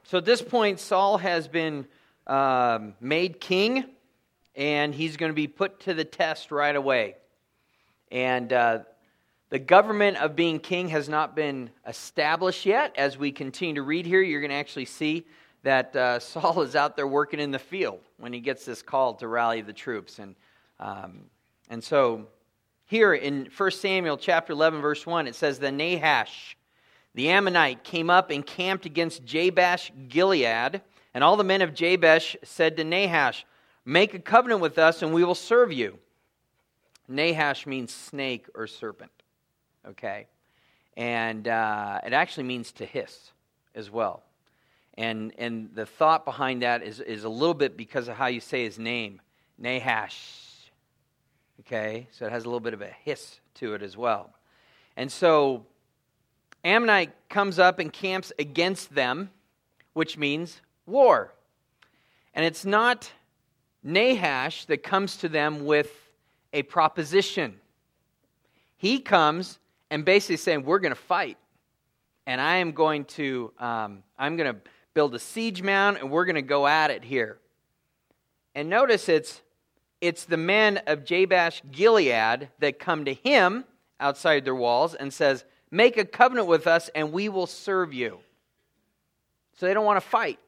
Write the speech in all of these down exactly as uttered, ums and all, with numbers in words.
So at this point, Saul has been um, made king, and he's going to be put to the test right away. And uh, the government of being king has not been established yet. As we continue to read here, you're going to actually see that uh, Saul is out there working in the field when he gets this call to rally the troops. And um, and so here in First Samuel chapter eleven, verse one, it says, "Then Nahash, the Ammonite, came up and camped against Jabesh Gilead, and all the men of Jabesh said to Nahash, 'Make a covenant with us, and we will serve you.'" Nahash means snake or serpent, okay? And uh, it actually means to hiss as well. And and the thought behind that is, is a little bit because of how you say his name, Nahash, okay? So it has a little bit of a hiss to it as well. And so Ammonite comes up and camps against them, which means war. And it's not Nahash that comes to them with a proposition. He comes and basically saying, we're going to fight. And I am going to, um, I'm going to build a siege mound, and we're going to go at it here. And notice it's, it's the men of Jabesh Gilead that come to him outside their walls and says, make a covenant with us and we will serve you. So they don't want to fight.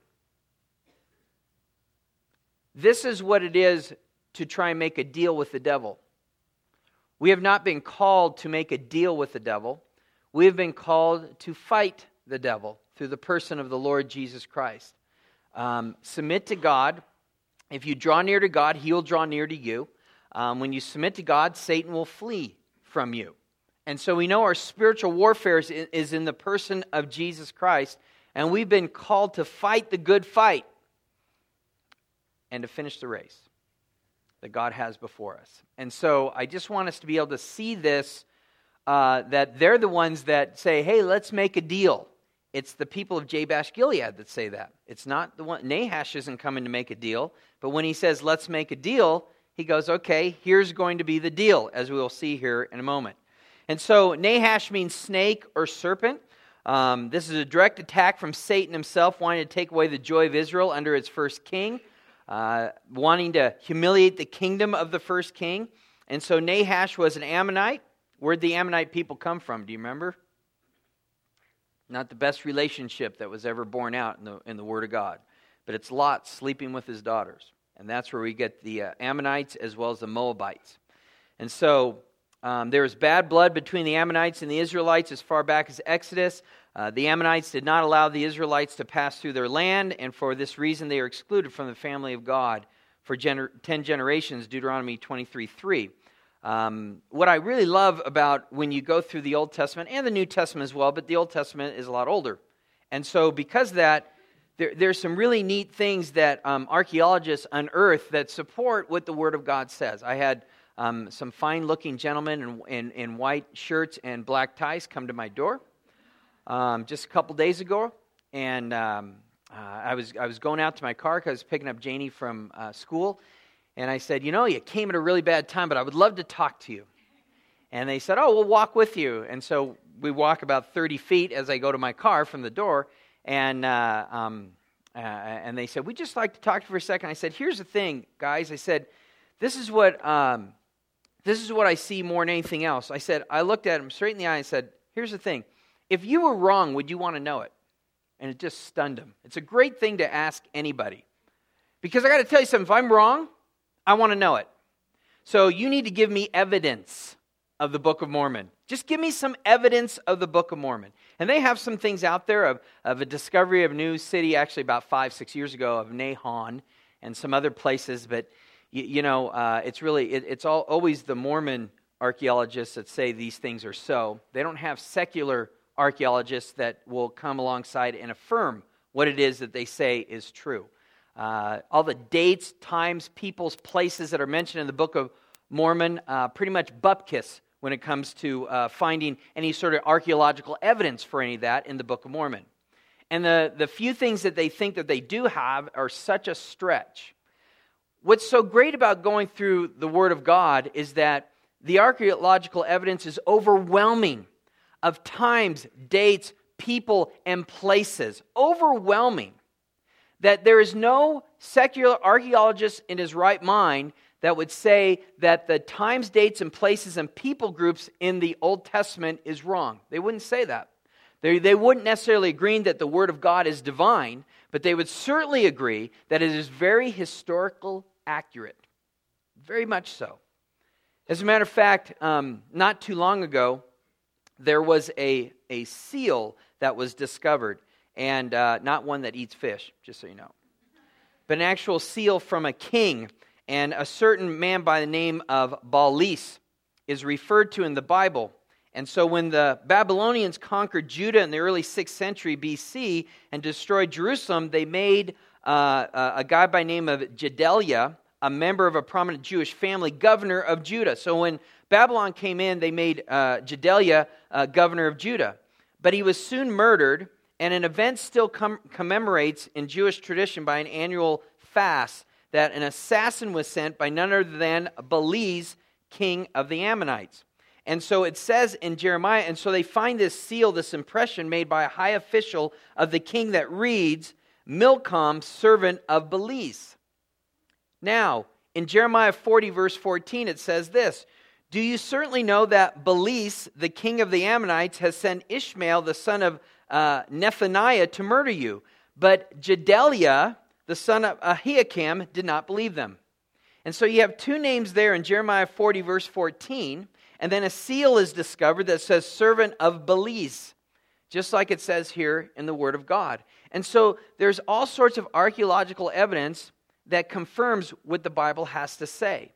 This is what it is to try and make a deal with the devil. We have not been called to make a deal with the devil. We have been called to fight the devil through the person of the Lord Jesus Christ. Um, submit to God. If you draw near to God, He will draw near to you. Um, when you submit to God, Satan will flee from you. And so we know our spiritual warfare is, is in the person of Jesus Christ, and we've been called to fight the good fight and to finish the race that God has before us. And so I just want us to be able to see this, uh, that they're the ones that say, hey, let's make a deal. It's the people of Jabesh Gilead that say that. It's not the one, Nahash isn't coming to make a deal, but when he says, let's make a deal, he goes, okay, here's going to be the deal, as we will see here in a moment. And so Nahash means snake or serpent. Um, this is a direct attack from Satan himself, wanting to take away the joy of Israel under its first king, uh, wanting to humiliate the kingdom of the first king. And so Nahash was an Ammonite. Where'd the Ammonite people come from? Do you remember? Not the best relationship that was ever born out in the, in the Word of God. But it's Lot sleeping with his daughters. And that's where we get the uh, Ammonites as well as the Moabites. And so Um, there was bad blood between the Ammonites and the Israelites as far back as Exodus. Uh, the Ammonites did not allow the Israelites to pass through their land, and for this reason they are excluded from the family of God for gener- ten generations, Deuteronomy twenty-three three. Um, what I really love about when you go through the Old Testament, and the New Testament as well, but the Old Testament is a lot older. And so because of that, there, there's some really neat things that um, archaeologists unearth that support what the Word of God says. I had Um, some fine-looking gentlemen in, in, in white shirts and black ties come to my door um, just a couple days ago, and um, uh, I was I was going out to my car because I was picking up Janie from uh, school, and I said, you know, you came at a really bad time, but I would love to talk to you. And they said, oh, we'll walk with you. And so we walk about thirty feet as I go to my car from the door, and uh, um, uh, and they said, we'd just like to talk to you for a second. I said, here's the thing, guys. I said, this is what... Um, This is what I see more than anything else. I said, I looked at him straight in the eye and said, here's the thing. If you were wrong, would you want to know it? And it just stunned him. It's a great thing to ask anybody. Because I got to tell you something, if I'm wrong, I want to know it. So you need to give me evidence of the Book of Mormon. Just give me some evidence of the Book of Mormon. And they have some things out there of, of a discovery of a new city, actually about five, six years ago, of Nahon and some other places, but You, you know, uh, it's really, it, it's all always the Mormon archaeologists that say these things are so. They don't have secular archaeologists that will come alongside and affirm what it is that they say is true. Uh, all the dates, times, peoples, places that are mentioned in the Book of Mormon, uh, pretty much bupkis when it comes to uh, finding any sort of archaeological evidence for any of that in the Book of Mormon. And the, the few things that they think that they do have are such a stretch. What's so great about going through the Word of God is that the archaeological evidence is overwhelming of times, dates, people, and places. Overwhelming. that there is no secular archaeologist in his right mind that would say that the times, dates, and places and people groups in the Old Testament is wrong. They wouldn't say that. They, they wouldn't necessarily agree that the Word of God is divine, but they would certainly agree that it is very historical accurate. Very much so. As a matter of fact, um, not too long ago, there was a, a seal that was discovered, and uh, not one that eats fish, just so you know, but an actual seal from a king, and a certain man by the name of Baalis is referred to in the Bible. And so when the Babylonians conquered Judah in the early sixth century B C and destroyed Jerusalem, they made uh, a guy by the name of Gedaliah, a member of a prominent Jewish family, governor of Judah. So when Babylon came in, they made uh, Gedaliah uh, governor of Judah. But he was soon murdered, and an event still com- commemorates in Jewish tradition by an annual fast that an assassin was sent by none other than Baalis, king of the Ammonites. And so it says in Jeremiah, and so they find this seal, this impression made by a high official of the king that reads, Milcom, servant of Baalis. Now, in Jeremiah forty, verse fourteen, it says this, Do you certainly know that Baalis, the king of the Ammonites, has sent Ishmael, the son of uh, Nethaniah, to murder you? But Gedaliah, the son of Ahikam, did not believe them. And so you have two names there in Jeremiah forty, verse fourteen, and then a seal is discovered that says servant of Baalis, just like it says here in the Word of God. And so there's all sorts of archaeological evidence that confirms what the Bible has to say.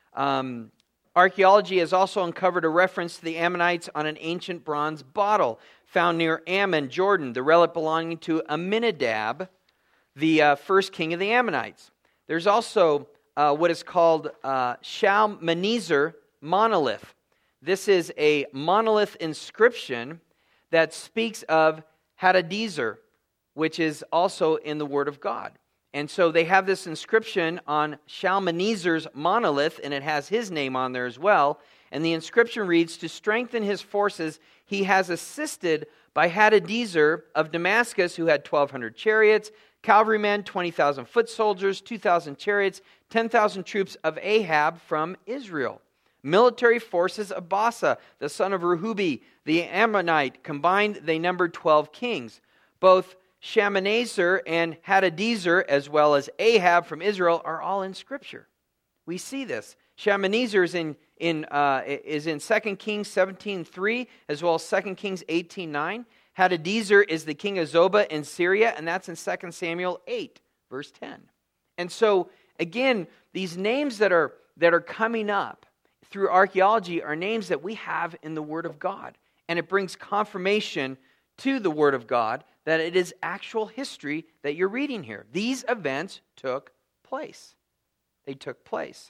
Um, archaeology has also uncovered a reference to the Ammonites on an ancient bronze bottle found near Ammon, Jordan, the relic belonging to Aminadab, the uh, first king of the Ammonites. There's also uh, what is called uh, Shalmaneser monolith. This is a monolith inscription that speaks of Hadadezer, which is also in the Word of God. And so they have this inscription on Shalmaneser's monolith, and it has his name on there as well. And the inscription reads, To strengthen his forces, he has assisted by Hadadezer of Damascus, who had twelve hundred chariots, cavalrymen, twenty thousand foot soldiers, two thousand chariots, ten thousand troops of Ahab from Israel. Military forces of Basa, the son of Rehubi, the Ammonite. Combined, they numbered twelve kings. Both Shalmaneser and Hadadezer, as well as Ahab from Israel, are all in Scripture. We see this. Shalmaneser is in, in, uh, is in Second Kings seventeen three, as well as Second Kings eighteen nine. Hadadezer is the king of Zobah in Syria, and that's in Second Samuel eight, verse ten. And so, again, these names that are, that are coming up through archaeology are names that we have in the Word of God. And it brings confirmation to the Word of God that it is actual history that you're reading here. These events took place. They took place.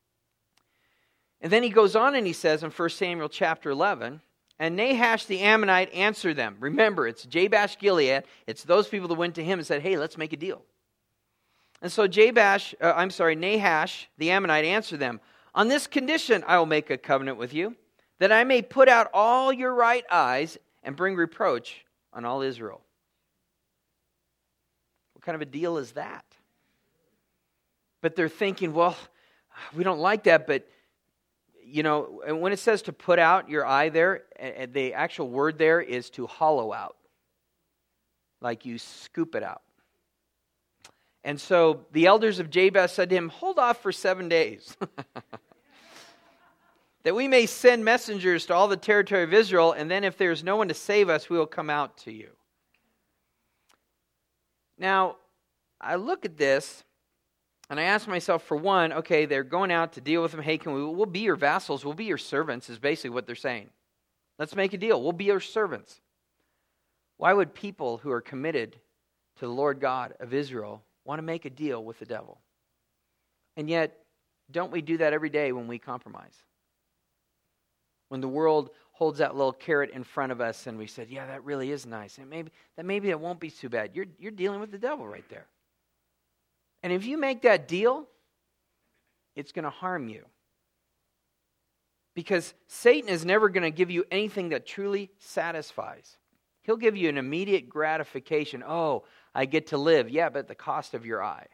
And then he goes on and he says in First Samuel chapter eleven, And Nahash the Ammonite answered them. Remember, it's Jabesh Gilead. It's those people that went to him and said, hey, let's make a deal. And so Jabesh, uh, I'm sorry, Nahash the Ammonite answered them, On this condition I will make a covenant with you, that I may put out all your right eyes and bring reproach on all Israel. What kind of a deal is that? But they're thinking, well, we don't like that, but, you know, when it says to put out your eye there, the actual word there is to hollow out. Like you scoop it out. And so the elders of Jabesh said to him, hold off for seven days. That we may send messengers to all the territory of Israel, and then if there's no one to save us, we will come out to you. Now, I look at this, and I ask myself, for one, okay, they're going out to deal with them. Hey, can we, we'll be your vassals, we'll be your servants, is basically what they're saying. Let's make a deal. We'll be your servants. Why would people who are committed to the Lord God of Israel want to make a deal with the devil? And yet, don't we do that every day when we compromise? When the world holds that little carrot in front of us and we said, yeah, that really is nice. And maybe that maybe it won't be too bad. You're, you're dealing with the devil right there. And if you make that deal, it's going to harm you. Because Satan is never going to give you anything that truly satisfies. He'll give you an immediate gratification. Oh, I get to live. Yeah, but at the cost of your eye.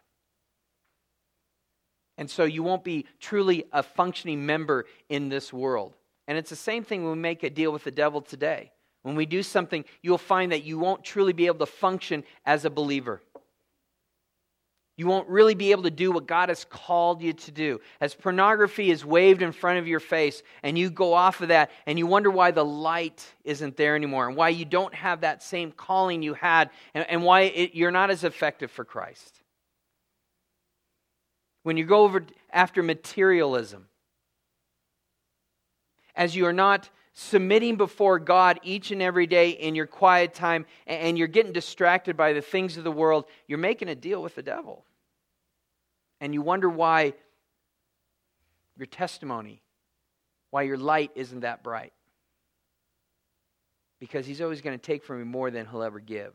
And so you won't be truly a functioning member in this world. And it's the same thing when we make a deal with the devil today. When we do something, you'll find that you won't truly be able to function as a believer. You won't really be able to do what God has called you to do. As pornography is waved in front of your face and you go off of that and you wonder why the light isn't there anymore and why you don't have that same calling you had and, and why it, you're not as effective for Christ. When you go over after materialism, as you are not submitting before God each and every day in your quiet time, and you're getting distracted by the things of the world, you're making a deal with the devil. And you wonder why your testimony, why your light isn't that bright. Because he's always going to take from you more than he'll ever give.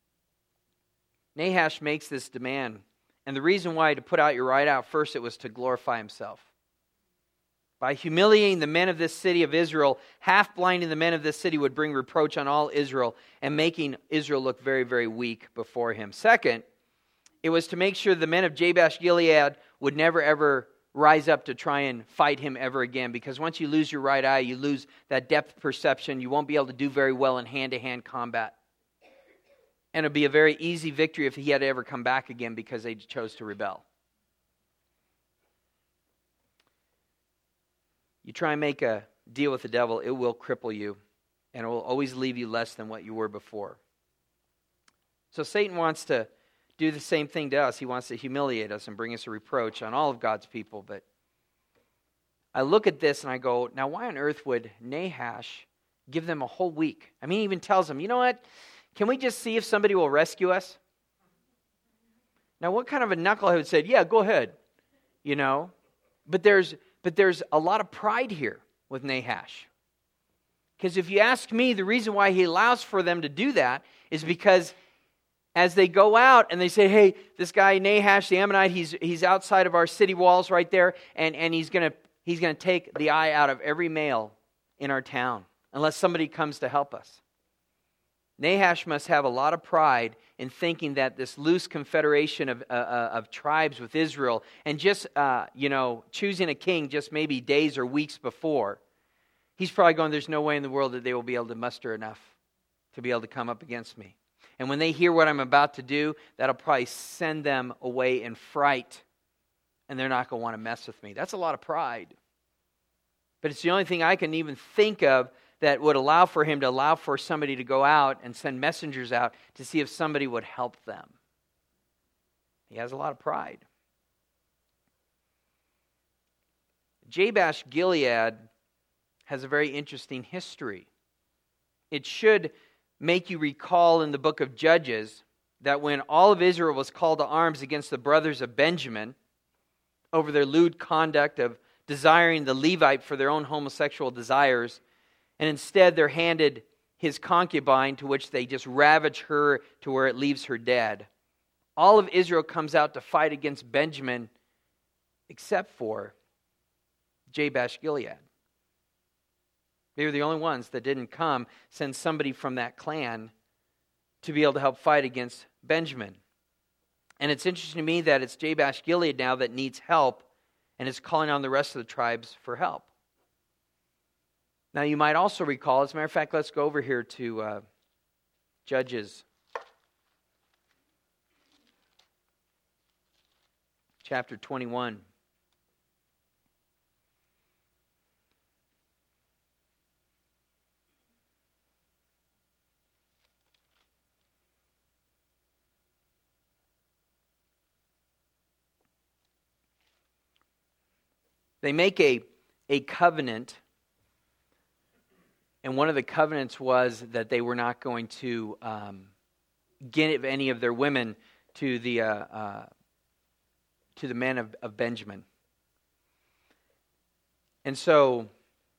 Nahash makes this demand. And the reason why to put out your right eye, first it was to glorify himself. By humiliating the men of this city of Israel, half blinding the men of this city would bring reproach on all Israel and making Israel look very, very weak before him. Second, it was to make sure the men of Jabesh Gilead would never ever rise up to try and fight him ever again. Because once you lose your right eye, you lose that depth perception. You won't be able to do very well in hand-to-hand combat. And it would be a very easy victory if he had to ever come back again because they chose to rebel. You try and make a deal with the devil, it will cripple you. And it will always leave you less than what you were before. So Satan wants to do the same thing to us. He wants to humiliate us and bring us a reproach on all of God's people. But I look at this and I go, now why on earth would Nahash give them a whole week? I mean, he even tells them, you know what? Can we just see if somebody will rescue us? Now, what kind of a knucklehead said, yeah, go ahead, you know? But there's but there's a lot of pride here with Nahash. Because if you ask me, the reason why he allows for them to do that is because as they go out and they say, hey, this guy Nahash, the Ammonite, he's he's outside of our city walls right there, and, and he's gonna he's gonna take the eye out of every male in our town unless somebody comes to help us. Nahash must have a lot of pride in thinking that this loose confederation of, uh, uh, of tribes with Israel and just, uh, you know, choosing a king just maybe days or weeks before, he's probably going, there's no way in the world that they will be able to muster enough to be able to come up against me. And when they hear what I'm about to do, that'll probably send them away in fright, and they're not going to want to mess with me. That's a lot of pride. But it's the only thing I can even think of that would allow for him to allow for somebody to go out and send messengers out to see if somebody would help them. He has a lot of pride. Jabesh Gilead has a very interesting history. It should make you recall in the book of Judges that when all of Israel was called to arms against the brothers of Benjamin over their lewd conduct of desiring the Levite for their own homosexual desires, and instead they're handed his concubine, to which they just ravage her to where it leaves her dead. All of Israel comes out to fight against Benjamin except for Jabesh Gilead. They were the only ones that didn't come, send somebody from that clan to be able to help fight against Benjamin. And it's interesting to me that it's Jabesh Gilead now that needs help and is calling on the rest of the tribes for help. Now, you might also recall, as a matter of fact, let's go over here to uh, Judges chapter twenty-one. They make a, a covenant. And one of the covenants was that they were not going to um, give any of their women to the uh, uh, to the men of, of Benjamin. And so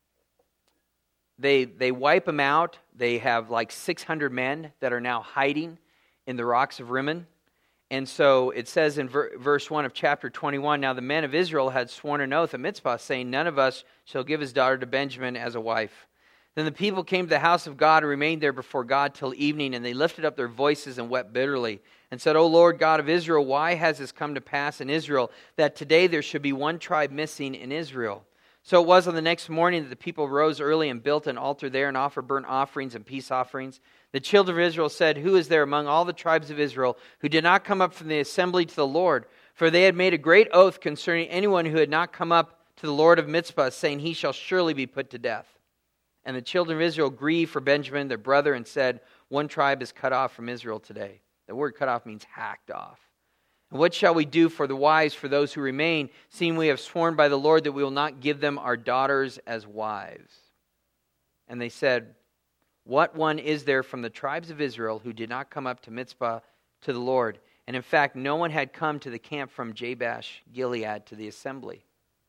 they they wipe them out. They have like six hundred men that are now hiding in the rocks of Rimmon. And so it says in ver- verse one of chapter twenty-one, now the men of Israel had sworn an oath at Mitzpah, saying, none of us shall give his daughter to Benjamin as a wife. Then the people came to the house of God and remained there before God till evening, and they lifted up their voices and wept bitterly, and said, O Lord God of Israel, why has this come to pass in Israel, that today there should be one tribe missing in Israel? So it was on the next morning that the people rose early and built an altar there and offered burnt offerings and peace offerings. The children of Israel said, Who is there among all the tribes of Israel who did not come up from the assembly to the Lord? For they had made a great oath concerning anyone who had not come up to the Lord of Mizpah, saying, He shall surely be put to death. And the children of Israel grieved for Benjamin, their brother, and said, One tribe is cut off from Israel today. The word cut off means hacked off. And what shall we do for the wives for those who remain, seeing we have sworn by the Lord that we will not give them our daughters as wives? And they said, What one is there from the tribes of Israel who did not come up to Mizpah to the Lord? And in fact, no one had come to the camp from Jabesh Gilead to the assembly.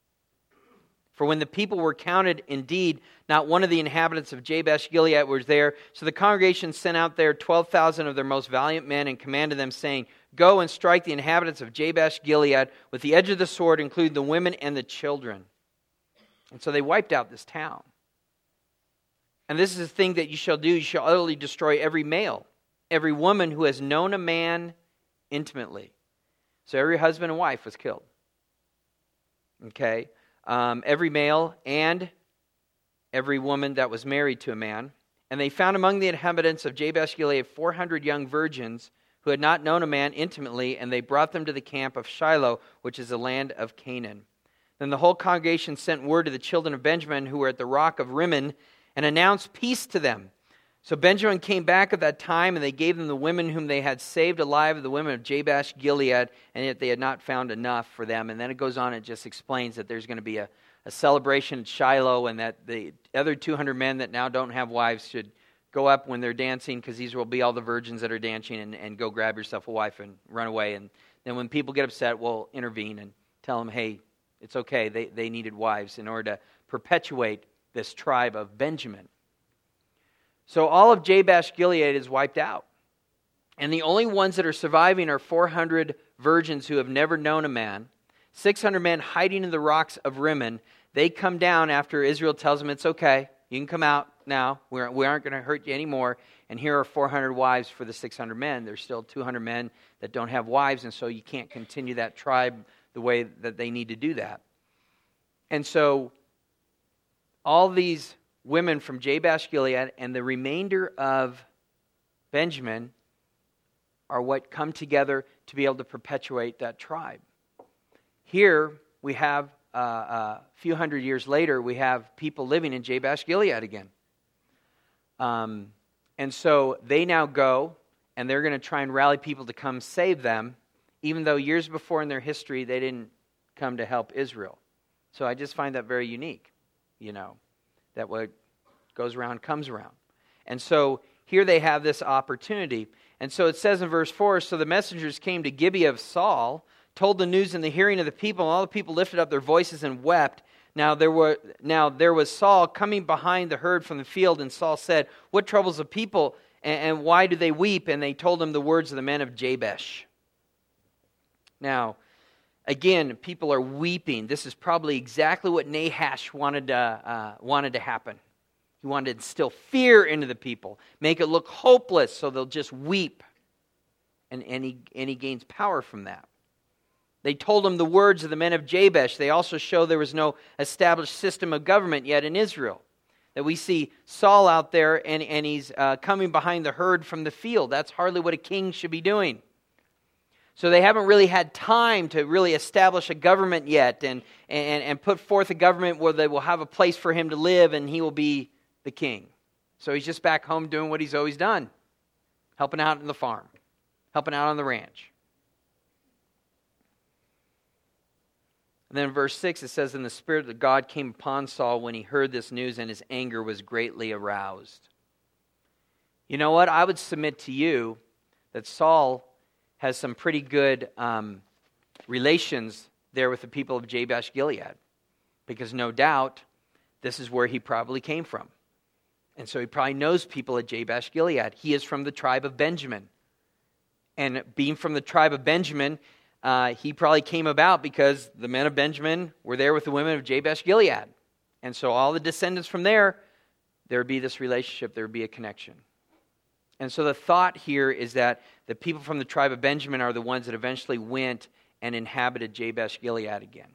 For when the people were counted, indeed, not one of the inhabitants of Jabesh Gilead was there. So the congregation sent out there twelve thousand of their most valiant men and commanded them, saying, Go and strike the inhabitants of Jabesh Gilead with the edge of the sword, including the women and the children. And so they wiped out this town. And this is the thing that you shall do. You shall utterly destroy every male, every woman who has known a man intimately. So every husband and wife was killed. Okay? Um, every male and every woman that was married to a man. And they found among the inhabitants of Jabesh Gilead four hundred young virgins who had not known a man intimately, and they brought them to the camp of Shiloh, which is the land of Canaan. Then the whole congregation sent word to the children of Benjamin who were at the rock of Rimmon, and announced peace to them. So Benjamin came back at that time, and they gave them the women whom they had saved alive, the women of Jabesh Gilead, and yet they had not found enough for them. And then it goes on, it just explains that there's going to be a, a celebration at Shiloh, and that the other two hundred men that now don't have wives should go up when they're dancing, because these will be all the virgins that are dancing, and, and go grab yourself a wife and run away. And then when people get upset, we'll intervene and tell them, hey, it's okay, they, they needed wives in order to perpetuate this tribe of Benjamin. So all of Jabesh Gilead is wiped out. And the only ones that are surviving are four hundred virgins who have never known a man, six hundred men hiding in the rocks of Rimmon. They come down after Israel tells them it's okay, you can come out now, we aren't, we aren't going to hurt you anymore. And here are four hundred wives for the six hundred men. There's still two hundred men that don't have wives, and so you can't continue that tribe the way that they need to do that. And so all these women from Jabesh Gilead and the remainder of Benjamin are what come together to be able to perpetuate that tribe. Here we have, uh, a few hundred years later, we have people living in Jabesh Gilead again. Um, and so they now go, and they're going to try and rally people to come save them, even though years before in their history they didn't come to help Israel. So I just find that very unique, you know, that what goes around comes around. And so here they have this opportunity. And so it says in verse four, So the messengers came to Gibeah of Saul, told the news in the hearing of the people, and all the people lifted up their voices and wept. Now there were now there was Saul coming behind the herd from the field, and Saul said, What troubles the people, and, and why do they weep? And they told him the words of the men of Jabesh. Now, again, people are weeping. This is probably exactly what Nahash wanted to, uh, wanted to happen. He wanted to instill fear into the people, make it look hopeless so they'll just weep. And, and, he, and he gains power from that. They told him the words of the men of Jabesh. They also show there was no established system of government yet in Israel. That we see Saul out there and, and he's uh, coming behind the herd from the field. That's hardly what a king should be doing. So they haven't really had time to really establish a government yet and, and, and put forth a government where they will have a place for him to live and he will be the king. So he's just back home doing what he's always done. Helping out in the farm. Helping out on the ranch. And then in verse six it says, And the Spirit of God came upon Saul when he heard this news, and his anger was greatly aroused. You know what? I would submit to you that Saul has some pretty good um, relations there with the people of Jabesh Gilead. Because no doubt, this is where he probably came from. And so he probably knows people at Jabesh Gilead. He is from the tribe of Benjamin. And being from the tribe of Benjamin, uh, he probably came about because the men of Benjamin were there with the women of Jabesh Gilead. And so all the descendants from there, there would be this relationship, there would be a connection. And so the thought here is that the people from the tribe of Benjamin are the ones that eventually went and inhabited Jabesh Gilead again.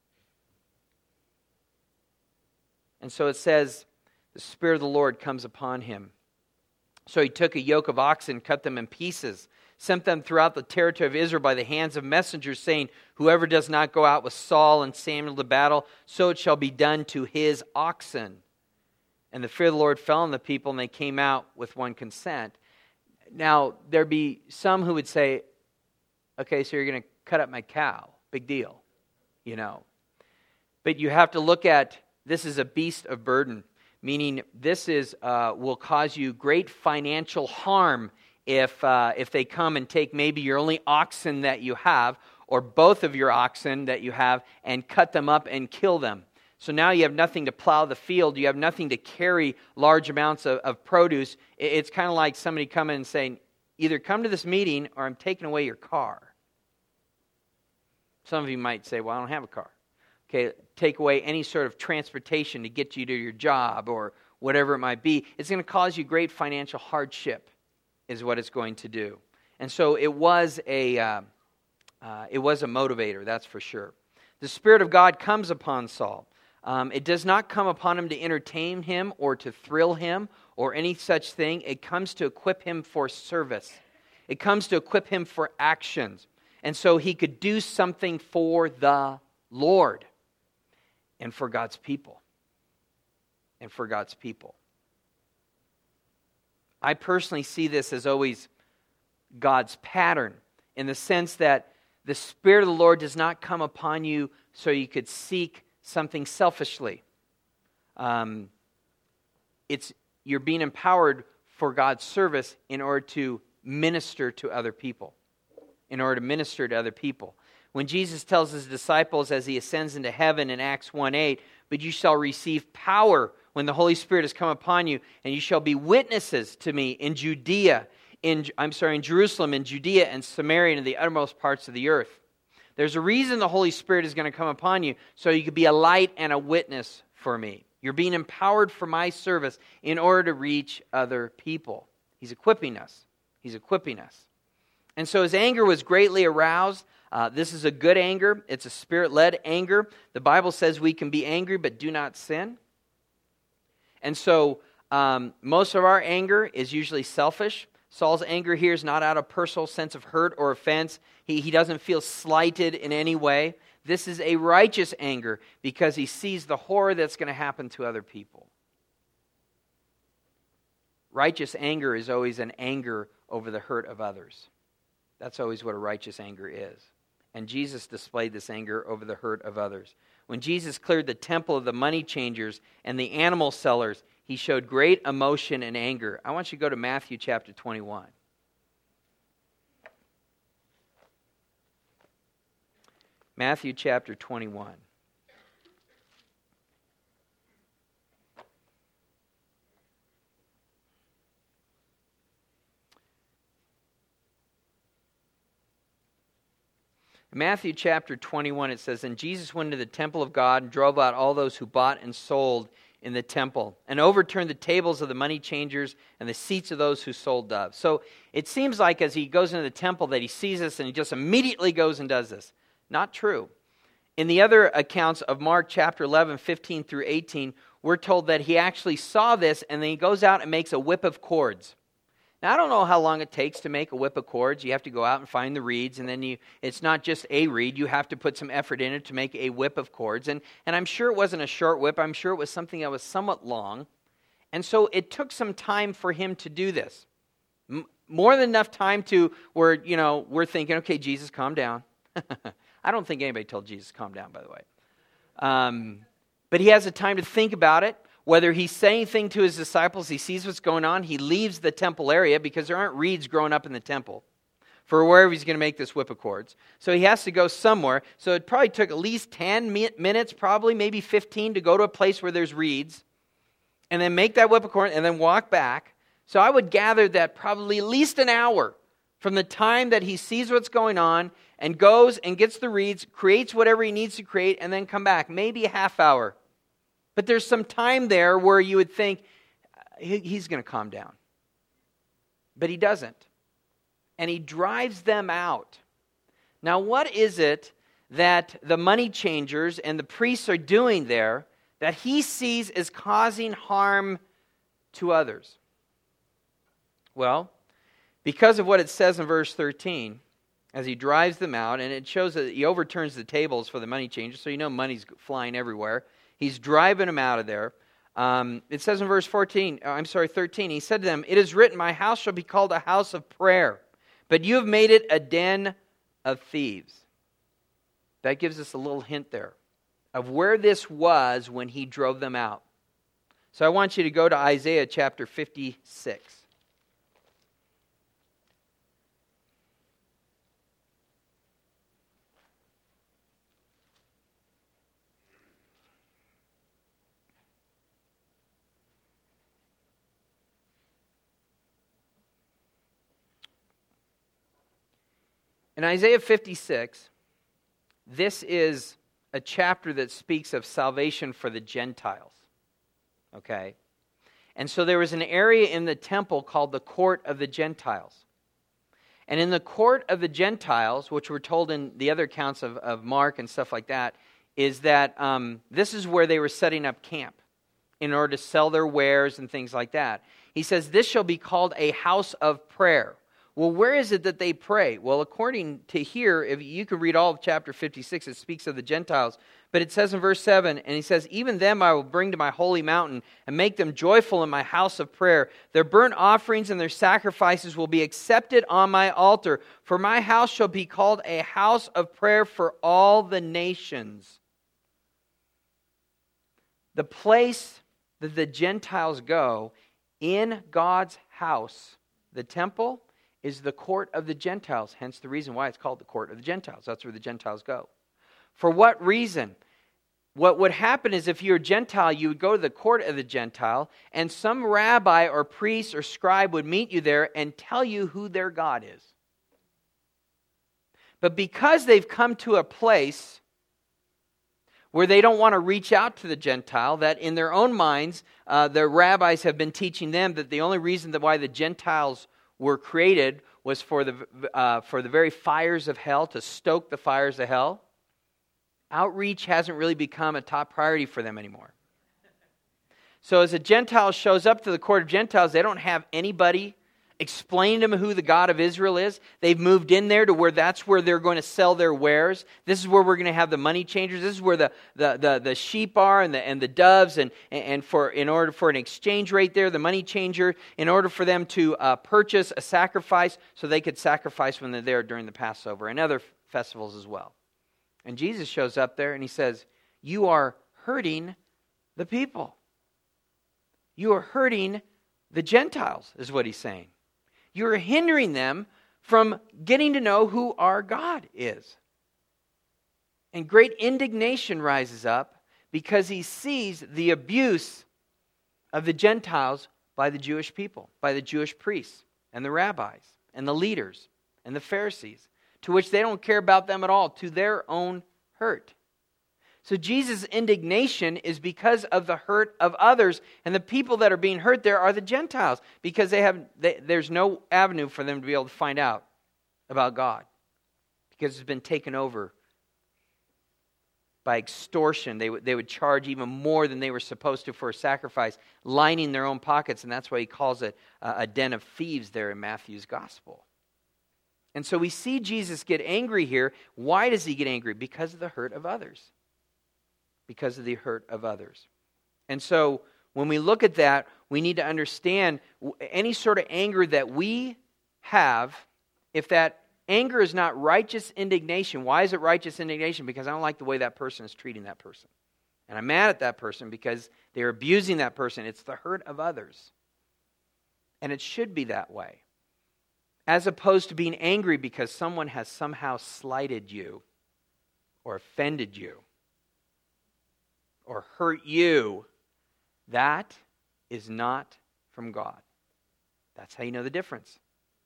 And so it says, the Spirit of the Lord comes upon him. So he took a yoke of oxen, cut them in pieces, sent them throughout the territory of Israel by the hands of messengers, saying, whoever does not go out with Saul and Samuel to battle, so it shall be done to his oxen. And the fear of the Lord fell on the people, and they came out with one consent. Now, there'd be some who would say, okay, so you're going to cut up my cow. Big deal, you know. But you have to look at, this is a beast of burden, meaning this is uh, will cause you great financial harm if uh, if they come and take maybe your only oxen that you have, or both of your oxen that you have, and cut them up and kill them. So now you have nothing to plow the field. You have nothing to carry large amounts of, of produce. It's kind of like somebody coming and saying, either come to this meeting or I'm taking away your car. Some of you might say, well, I don't have a car. Okay, take away any sort of transportation to get you to your job or whatever it might be. It's going to cause you great financial hardship is what it's going to do. And so it was a, uh, uh, it was a motivator, that's for sure. The Spirit of God comes upon Saul. Um, it does not come upon him to entertain him or to thrill him or any such thing. It comes to equip him for service. It comes to equip him for actions. And so he could do something for the Lord and for God's people. And for God's people. I personally see this as always God's pattern, in the sense that the Spirit of the Lord does not come upon you so you could seek something selfishly. Um, it's you're being empowered for God's service in order to minister to other people. In order to minister to other people. When Jesus tells his disciples as he ascends into heaven in Acts one eight, but you shall receive power when the Holy Spirit has come upon you, and you shall be witnesses to me in Judea, in I'm sorry, in Jerusalem, in Judea and Samaria, and in the uttermost parts of the earth. There's a reason the Holy Spirit is going to come upon you, so you could be a light and a witness for me. You're being empowered for my service in order to reach other people. He's equipping us. He's equipping us. And so his anger was greatly aroused. Uh, this is a good anger. It's a Spirit-led anger. The Bible says we can be angry but do not sin. And so um, most of our anger is usually selfish. Saul's anger here is not out of personal sense of hurt or offense. He, he doesn't feel slighted in any way. This is a righteous anger because he sees the horror that's going to happen to other people. Righteous anger is always an anger over the hurt of others. That's always what a righteous anger is. And Jesus displayed this anger over the hurt of others. When Jesus cleared the temple of the money changers and the animal sellers, he showed great emotion and anger. I want you to go to Matthew chapter twenty-one. Matthew chapter twenty-one. In Matthew chapter twenty-one, it says, and Jesus went into the temple of God and drove out all those who bought and sold in the temple, and overturned the tables of the money changers and the seats of those who sold doves. So it seems like as he goes into the temple that he sees this and he just immediately goes and does this. Not true. In the other accounts of Mark chapter eleven, fifteen through eighteen, we're told that he actually saw this and then he goes out and makes a whip of cords. Now, I don't know how long it takes to make a whip of cords. You have to go out and find the reeds, and then you it's not just a reed. You have to put some effort in it to make a whip of cords. And, and I'm sure it wasn't a short whip. I'm sure it was something that was somewhat long. And so it took some time for him to do this. M- more than enough time to where, you know, we're thinking, okay, Jesus, calm down. I don't think anybody told Jesus, calm down, by the way. Um, but he has the time to think about it. Whether he's saying anything to his disciples, he sees what's going on, he leaves the temple area because there aren't reeds growing up in the temple for wherever he's going to make this whip of cords. So he has to go somewhere. So it probably took at least ten minutes, probably maybe fifteen, to go to a place where there's reeds and then make that whip of cords and then walk back. So I would gather that probably at least an hour from the time that he sees what's going on and goes and gets the reeds, creates whatever he needs to create, and then come back. Maybe a half hour. But there's some time there where you would think, he, he's going to calm down. But he doesn't. And he drives them out. Now, what is it that the money changers and the priests are doing there that he sees as causing harm to others? Well, because of what it says in verse thirteen, as he drives them out, and it shows that he overturns the tables for the money changers, so you know money's flying everywhere. He's driving them out of there. Um, it says in verse fourteen, I'm sorry, thirteen, he said to them, "It is written, my house shall be called a house of prayer, but you have made it a den of thieves." That gives us a little hint there of where this was when he drove them out. So I want you to go to Isaiah chapter fifty-six. In Isaiah fifty-six, this is a chapter that speaks of salvation for the Gentiles. Okay? And so there was an area in the temple called the court of the Gentiles. And in the court of the Gentiles, which we're told in the other accounts of, of Mark and stuff like that, is that um, this is where they were setting up camp in order to sell their wares and things like that. He says, "This shall be called a house of prayer." Well, where is it that they pray? Well, according to here, if you can read all of chapter fifty-six, it speaks of the Gentiles. But it says in verse seven, and he says, "Even them I will bring to my holy mountain and make them joyful in my house of prayer. Their burnt offerings and their sacrifices will be accepted on my altar. For my house shall be called a house of prayer for all the nations." The place that the Gentiles go in God's house, the temple, is the court of the Gentiles. Hence the reason why it's called the court of the Gentiles. That's where the Gentiles go. For what reason? What would happen is if you're a Gentile, you would go to the court of the Gentile, and some rabbi or priest or scribe would meet you there and tell you who their God is. But because they've come to a place where they don't want to reach out to the Gentile, that in their own minds, uh, their rabbis have been teaching them that the only reason that why the Gentiles were created was for the uh, for the very fires of hell, to stoke the fires of hell. Outreach hasn't really become a top priority for them anymore. So as a Gentile shows up to the court of Gentiles, they don't have anybody explain to them who the God of Israel is. They've moved in there to where that's where they're going to sell their wares. This is where we're going to have the money changers. This is where the the the, the sheep are and the and the doves, and and for in order for an exchange rate there, the money changer, in order for them to uh, purchase a sacrifice so they could sacrifice when they're there during the Passover and other festivals as well. And Jesus shows up there and he says, "You are hurting the people. You are hurting the Gentiles," is what he's saying. You're hindering them from getting to know who our God is. And great indignation rises up because he sees the abuse of the Gentiles by the Jewish people, by the Jewish priests and the rabbis and the leaders and the Pharisees, to which they don't care about them at all, to their own hurt. So Jesus' indignation is because of the hurt of others, and the people that are being hurt there are the Gentiles, because they have they, there's no avenue for them to be able to find out about God, because it's been taken over by extortion. They, they would charge even more than they were supposed to for a sacrifice, lining their own pockets, and that's why he calls it a, a den of thieves there in Matthew's gospel. And so we see Jesus get angry here. Why does he get angry? Because of the hurt of others. Because of the hurt of others. And so when we look at that, we need to understand any sort of anger that we have, if that anger is not righteous indignation. Why is it righteous indignation? Because I don't like the way that person is treating that person. And I'm mad at that person because they're abusing that person. It's the hurt of others. And it should be that way. As opposed to being angry because someone has somehow slighted you or offended you or hurt you. That is not from God. That's how you know the difference.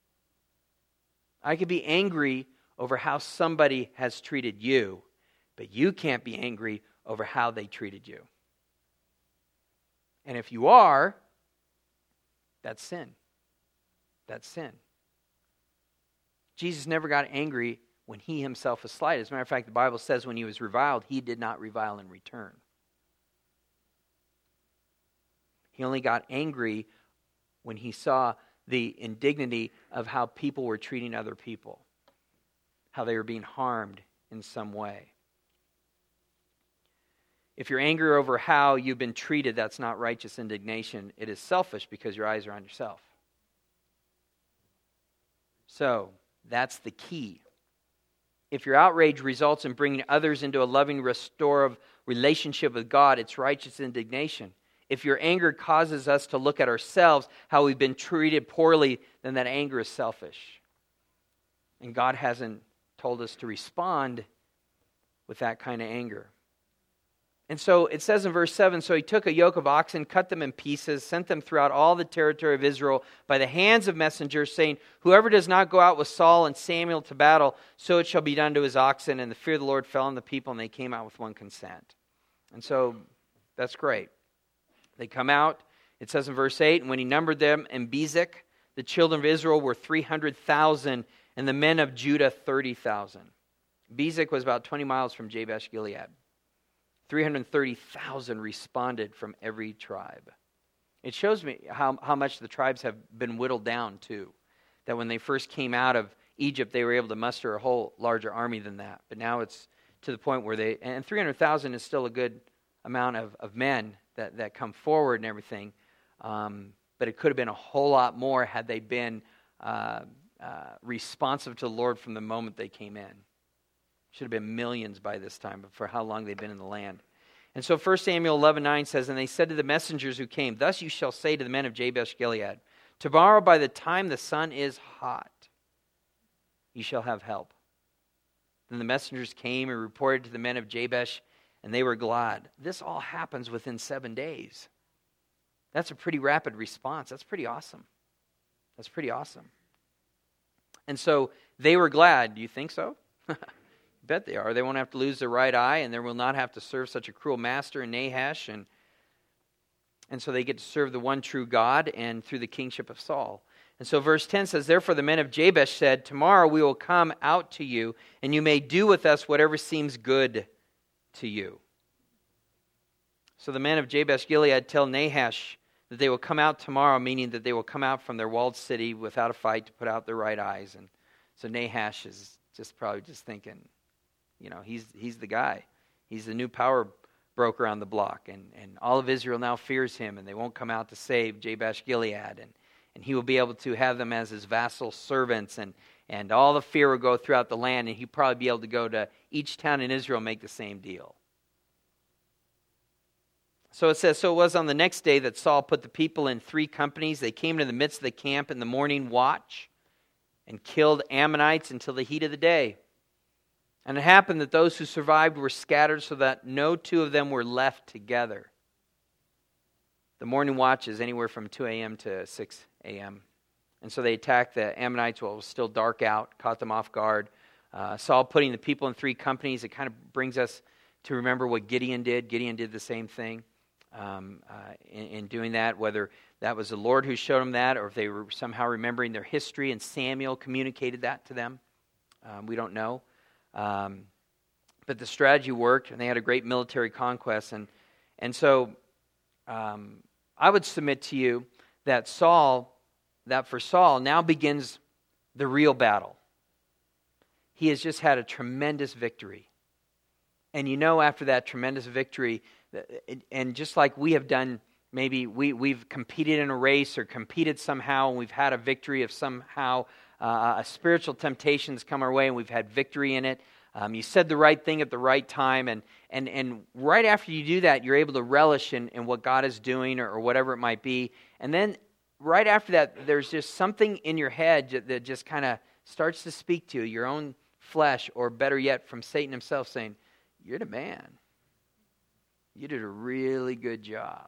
I could be angry over how somebody has treated you, but you can't be angry over how they treated you. And if you are, That's sin. That's sin. Jesus never got angry when he himself was slighted. As a matter of fact, the Bible says when he was reviled, he did not revile in return. He only got angry when he saw the indignity of how people were treating other people, how they were being harmed in some way. If you're angry over how you've been treated, that's not righteous indignation. It is selfish because your eyes are on yourself. So, that's the key. If your outrage results in bringing others into a loving, restorative relationship with God, it's righteous indignation. If your anger causes us to look at ourselves, how we've been treated poorly, then that anger is selfish. And God hasn't told us to respond with that kind of anger. And so it says in verse seven, so he took a yoke of oxen, cut them in pieces, sent them throughout all the territory of Israel by the hands of messengers, saying, whoever does not go out with Saul and Samuel to battle, so it shall be done to his oxen. And the fear of the Lord fell on the people, and they came out with one consent. And so that's great. They come out, it says in verse eight, and when he numbered them in Bezek, the children of Israel were three hundred thousand, and the men of Judah thirty thousand. Bezek was about twenty miles from Jabesh Gilead. three hundred thirty thousand responded from every tribe. It shows me how, how much the tribes have been whittled down too. That when they first came out of Egypt, they were able to muster a whole larger army than that. But now it's to the point where they, and three hundred thousand is still a good amount of, of men that, that come forward and everything. Um, but it could have been a whole lot more had they been uh, uh, responsive to the Lord from the moment they came in. Should have been millions by this time, but for how long they've been in the land. And so First Samuel eleven nine says, and they said to the messengers who came, thus you shall say to the men of Jabesh Gilead, tomorrow by the time the sun is hot, you shall have help. Then the messengers came and reported to the men of Jabesh, and they were glad. This all happens within seven days. That's a pretty rapid response. That's pretty awesome. That's pretty awesome. And so they were glad. Do you think so? Bet they are. They won't have to lose their right eye, and they will not have to serve such a cruel master in Nahash. And, and so they get to serve the one true God and through the kingship of Saul. And so verse ten says, therefore the men of Jabesh said, tomorrow we will come out to you, and you may do with us whatever seems good to you. So the men of Jabesh Gilead tell Nahash that they will come out tomorrow, meaning that they will come out from their walled city without a fight to put out their right eyes. And so Nahash is just probably just thinking, you know, he's he's the guy. He's the new power broker on the block. And, and all of Israel now fears him, and they won't come out to save Jabesh Gilead. And, and he will be able to have them as his vassal servants, and, and all the fear will go throughout the land, and he'll probably be able to go to each town in Israel and make the same deal. So it says, so it was on the next day that Saul put the people in three companies. They came to the midst of the camp in the morning watch and killed Ammonites until the heat of the day. And it happened that those who survived were scattered so that no two of them were left together. The morning watch is anywhere from two a.m. to six a.m. And so they attacked the Ammonites while it was still dark out, caught them off guard. Uh, Saul putting the people in three companies, it kind of brings us to remember what Gideon did. Gideon did the same thing um, uh, in, in doing that, whether that was the Lord who showed them that or if they were somehow remembering their history and Samuel communicated that to them. Um, we don't know. Um, but the strategy worked, and they had a great military conquest. And, and so um, I would submit to you that Saul, that for Saul now begins the real battle. He has just had a tremendous victory. And you know, after that tremendous victory, and just like we have done, maybe we, we've competed in a race or competed somehow, and we've had a victory of somehow, uh, a spiritual temptation's come our way, and we've had victory in it. Um, you said the right thing at the right time, and and and right after you do that, you're able to relish in, in what God is doing or, or whatever it might be. And then right after that, there's just something in your head that just kind of starts to speak to you, your own flesh, or better yet, from Satan himself saying, you're the man. You did a really good job.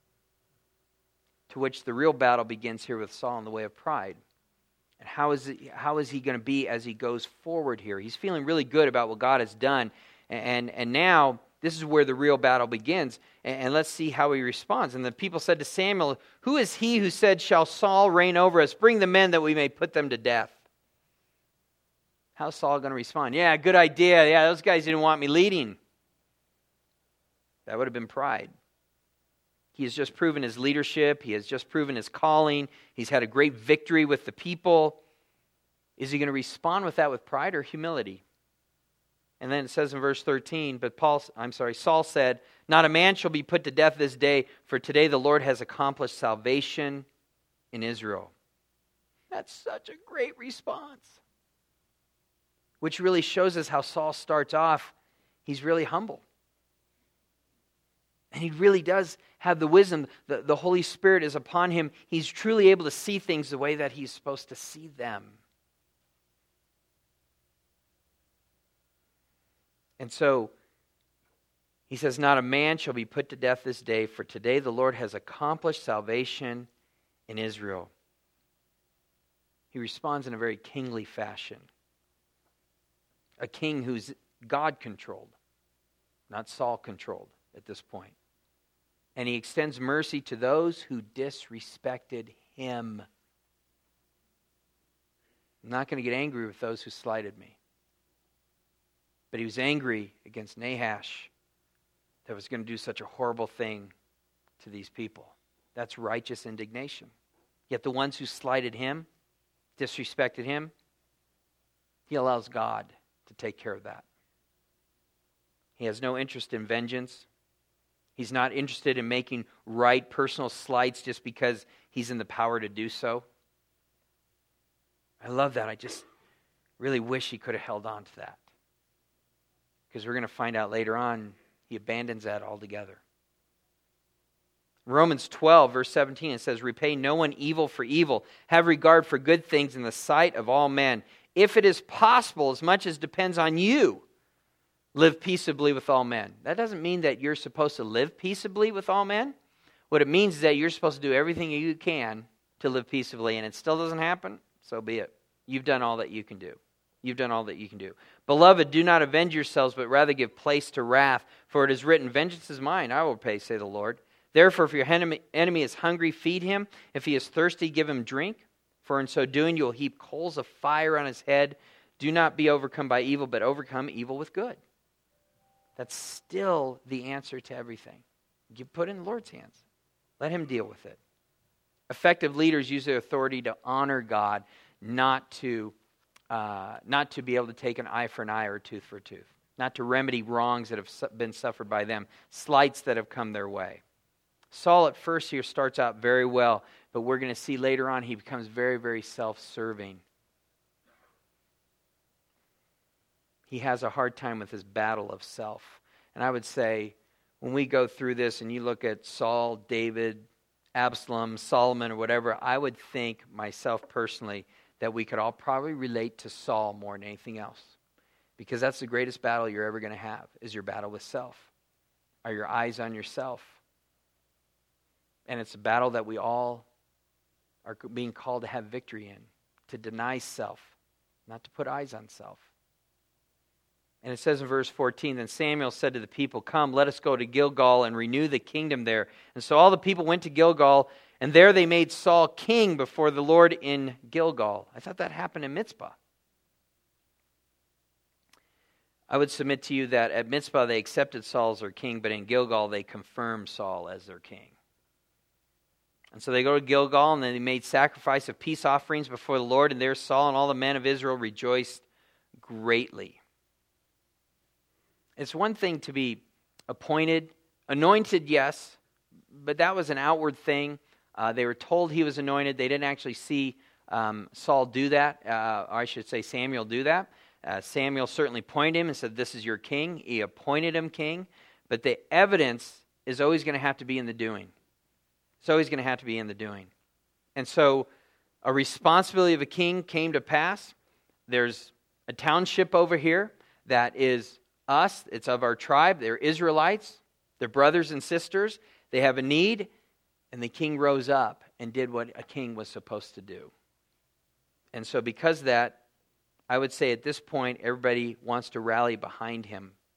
To which the real battle begins here with Saul in the way of pride. And how is it, how is he going to be as he goes forward here? He's feeling really good about what God has done. And, and now This is where the real battle begins. And, and let's see how he responds. And the people said to Samuel, "Who is he who said, 'Shall Saul reign over us? Bring the men that we may put them to death.'" How's Saul going to respond? "Yeah, good idea. Yeah, those guys didn't want me leading." That would have been pride. He has just proven his leadership. He has just proven his calling. He's had a great victory with the people. Is he going to respond with that with pride or humility? And then it says in verse thirteen, but Paul, I'm sorry, Saul said, "Not a man shall be put to death this day, for today the Lord has accomplished salvation in Israel." That's such a great response. Which really shows us how Saul starts off. He's really humble. And he really does have the wisdom. The, the Holy Spirit is upon him. He's truly able to see things the way that he's supposed to see them. And so he says, "Not a man shall be put to death this day, for today the Lord has accomplished salvation in Israel." He responds in a very kingly fashion. A king who's God-controlled, not Saul-controlled at this point. And he extends mercy to those who disrespected him. "I'm not going to get angry with those who slighted me." But he was angry against Nahash that was going to do such a horrible thing to these people. That's righteous indignation. Yet the ones who slighted him, disrespected him, he allows God to take care of that. He has no interest in vengeance. He's not interested in making right personal slights just because he's in the power to do so. I love that. I just really wish he could have held on to that. Because we're going to find out later on, he abandons that altogether. Romans twelve, verse seventeen, it says, "Repay no one evil for evil. Have regard for good things in the sight of all men. If it is possible, as much as depends on you, live peaceably with all men." That doesn't mean that you're supposed to live peaceably with all men. What it means is that you're supposed to do everything you can to live peaceably, and it still doesn't happen, so be it. You've done all that you can do. You've done all that you can do. "Beloved, do not avenge yourselves, but rather give place to wrath. For it is written, 'Vengeance is mine, I will repay, say the Lord.' Therefore, if your enemy, enemy is hungry, feed him. If he is thirsty, give him drink. For in so doing, you will heap coals of fire on his head. Do not be overcome by evil, but overcome evil with good." That's still the answer to everything. You put it in the Lord's hands. Let him deal with it. Effective leaders use their authority to honor God, not to uh, not to be able to take an eye for an eye or a tooth for a tooth, not to remedy wrongs that have been suffered by them, slights that have come their way. Saul at first here starts out very well, but we're going to see later on he becomes very, very self-serving. He has a hard time with his battle of self. And I would say, when we go through this and you look at Saul, David, Absalom, Solomon, or whatever, I would think myself personally that we could all probably relate to Saul more than anything else. Because that's the greatest battle you're ever going to have, is your battle with self. Are your eyes on yourself? And it's a battle that we all are being called to have victory in, to deny self, not to put eyes on self. And it says in verse fourteen, "Then Samuel said to the people, 'Come, let us go to Gilgal and renew the kingdom there.' And so all the people went to Gilgal, and there they made Saul king before the Lord in Gilgal." I thought that happened in Mizpah. I would submit to you that at Mizpah they accepted Saul as their king, but in Gilgal they confirmed Saul as their king. And so they go to Gilgal, and then they made sacrifice of peace offerings before the Lord, and there Saul and all the men of Israel rejoiced greatly. It's one thing to be appointed, anointed, yes, but that was an outward thing. Uh, they were told he was anointed. They didn't actually see um, Saul do that, uh, or I should say Samuel do that. Uh, Samuel certainly pointed him and said, "This is your king." He appointed him king, but the evidence is always going to have to be in the doing. It's always going to have to be in the doing. And so a responsibility of a king came to pass. There's a township over here that is us. It's of our tribe. They're Israelites. They're brothers and sisters. They have a need. And the king rose up and did what a king was supposed to do. And so because of that, I would say at this point, everybody wants to rally behind him.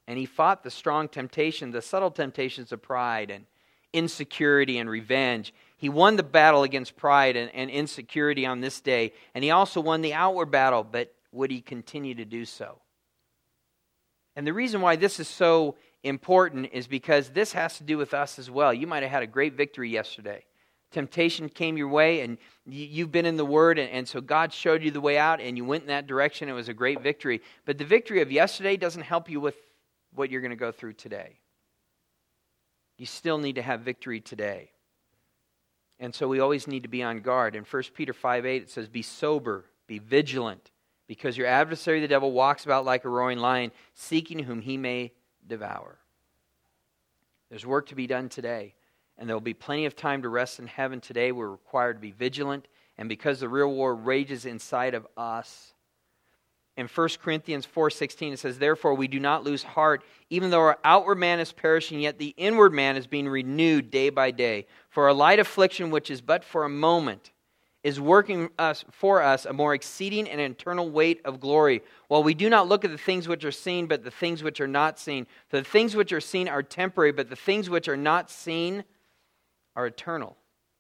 And he fought the strong temptation, the subtle temptations of pride and insecurity and revenge. He won the battle against pride and, and insecurity on this day. And he also won the outward battle, but would he continue to do so? And the reason why this is so important is because this has to do with us as well. You might have had a great victory yesterday. Temptation came your way, and you've been in the Word, and, and so God showed you the way out, and you went in that direction. It was a great victory. But the victory of yesterday doesn't help you with what you're going to go through today. You still need to have victory today. And so we always need to be on guard. In First Peter five eight, it says, be sober, be vigilant, because your adversary, the devil, walks about like a roaring lion, seeking whom he may devour. There's work to be done today. And there will be plenty of time to rest in heaven today. We're required to be vigilant. And because the real war rages inside of us. In First Corinthians four sixteen, it says, therefore we do not lose heart, even though our outward man is perishing, yet the inward man is being renewed day by day. For a light affliction, which is but for a moment, is working us for us a more exceeding and eternal weight of glory. While we do not look at the things which are seen, but the things which are not seen. For the things which are seen are temporary, but the things which are not seen are eternal.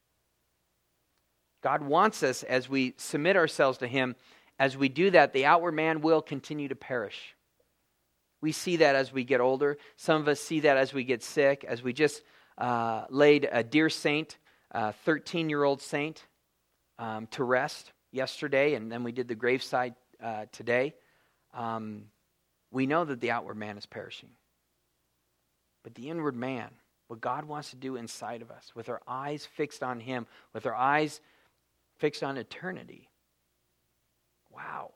God wants us, as we submit ourselves to Him, as we do that, the outward man will continue to perish. We see that as we get older. Some of us see that as we get sick. As we just uh, laid a dear saint, a thirteen-year-old saint, um, to rest yesterday, and then we did the graveside uh, today. Um, we know that the outward man is perishing. But the inward man, what God wants to do inside of us, with our eyes fixed on Him, with our eyes fixed on eternity. Wow.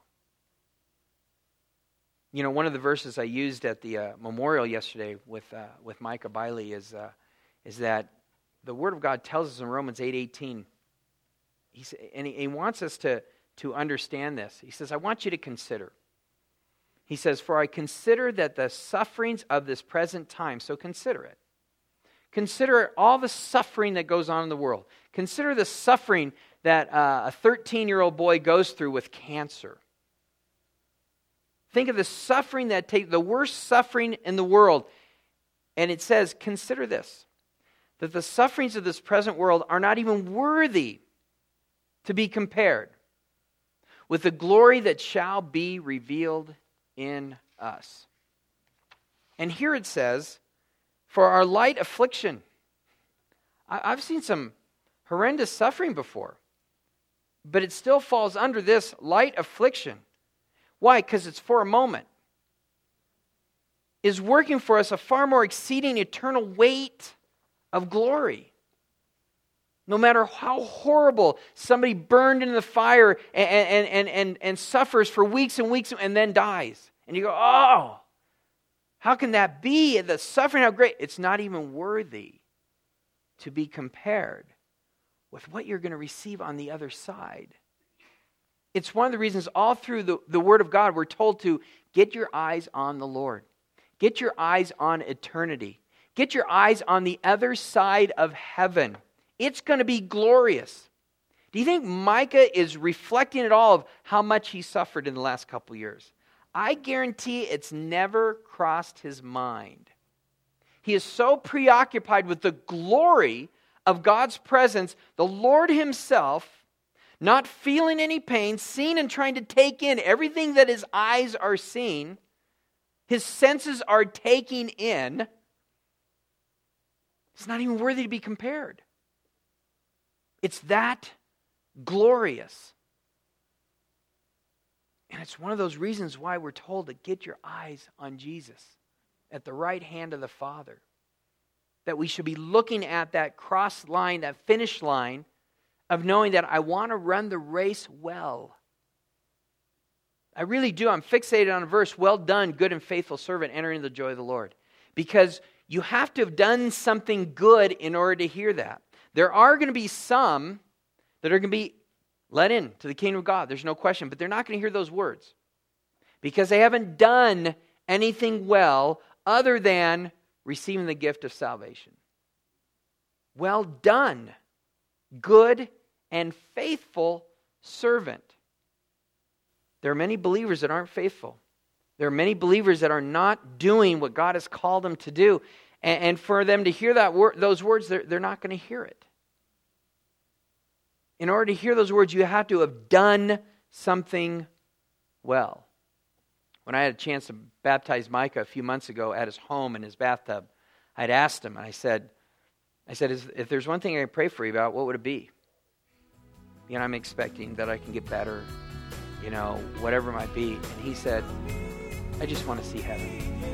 You know, one of the verses I used at the uh, memorial yesterday with uh, with Micah Biley is uh, is that the Word of God tells us in Romans eight eighteen, he's, and he, he wants us to, to understand this. He says, I want you to consider. He says, for I consider that the sufferings of this present time, so consider it. Consider all the suffering that goes on in the world. Consider the suffering that uh, a thirteen-year-old boy goes through with cancer. Think of the suffering that takes, the worst suffering in the world. And it says, consider this, that the sufferings of this present world are not even worthy to be compared with the glory that shall be revealed in us. And here it says, for our light affliction. I've seen some horrendous suffering before, but it still falls under this light affliction. Why? Because it's for a moment. Is working for us a far more exceeding eternal weight of glory. No matter how horrible, somebody burned in the fire and, and, and, and, and suffers for weeks and weeks and then dies. And you go, oh, how can that be? The suffering, how great. It's not even worthy to be compared with what you're going to receive on the other side. It's one of the reasons all through the, the Word of God we're told to get your eyes on the Lord. Get your eyes on eternity. Get your eyes on the other side of heaven. It's going to be glorious. Do you think Micah is reflecting at all of how much he suffered in the last couple years? I guarantee it's never crossed his mind. He is so preoccupied with the glory of God's presence, the Lord Himself, not feeling any pain, seeing and trying to take in everything that his eyes are seeing, his senses are taking in. It's not even worthy to be compared. It's that glorious. And it's one of those reasons why we're told to get your eyes on Jesus at the right hand of the Father. That we should be looking at that cross line, that finish line, of knowing that I want to run the race well. I really do. I'm fixated on a verse, well done, good and faithful servant, enter into the joy of the Lord. Because you have to have done something good in order to hear that. There are going to be some that are going to be let in to the kingdom of God. There's no question. But they're not going to hear those words. Because they haven't done anything well other than receiving the gift of salvation. Well done, good and faithful servant. There are many believers that aren't faithful. There are many believers that are not doing what God has called them to do. And, and for them to hear that word, those words, they're, they're not going to hear it. In order to hear those words, you have to have done something well. When I had a chance to baptize Micah a few months ago at his home in his bathtub, I'd asked him, and I said, I said, if there's one thing I can pray for you about, what would it be? You know, I'm expecting that I can get better, you know, whatever it might be. And he said, I just want to see heaven.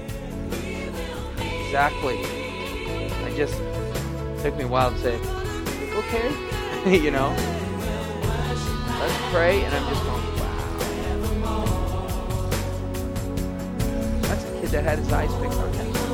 Exactly. I just, it took me a while to say, okay, you know. Let's pray, and I'm just going, wow. That's a kid that had his eyes fixed on him.